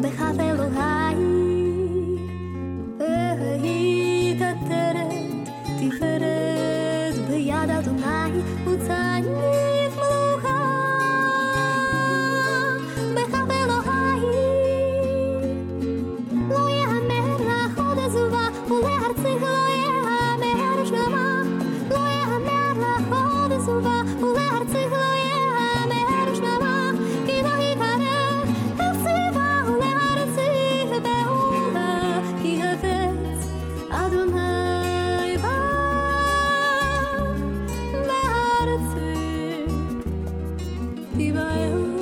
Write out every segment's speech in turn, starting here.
בחת אלוהי, והיא כתרת תפארת ביד אדוני, וצניף מלוכה. בחת אלוהי, לא יאמר לך עוד עזובה, ולארצך לא יאמר שלמה. לא יאמר לך עוד עזובה, ולארצך לא יאמר שלמה. כי לא יקרא אל ציבה ולארצך באולה, כי חפץ אדוני בה בארצך תיבהל.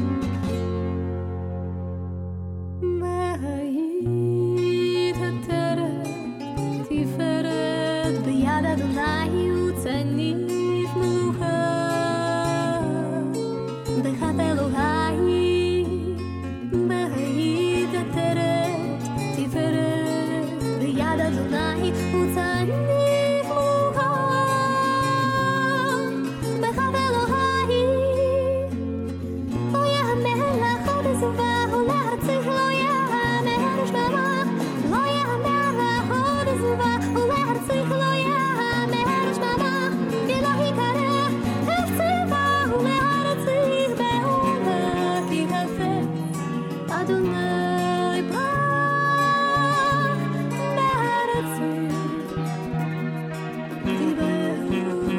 והיא כתרת תפארת ביד אדוני, וצניף מלוכה. בחת אלוהי, והיא כתרת תפארת ביד אדוני, וצניף מלוכה. בחת אלוהי, לא יאמר לך עוד עזובה, ולארצך לא יאמר שלמה. לא יאמר לך עוד עזובה, ולארצך לא יאמר שלמה. כי לא יקרא אל ציבה ולארצך באולה, כי חפץ אדוני בה בארצך תיבהל.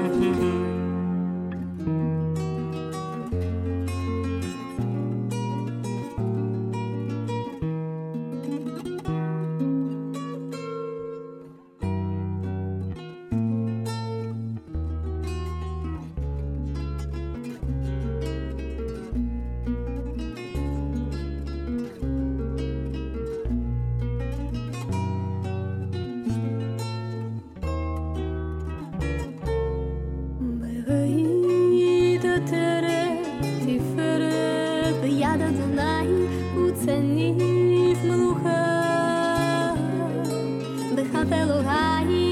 והיא כתרת תפארת ביד אדוני, וצניף מלוכה. בחת אלוהי,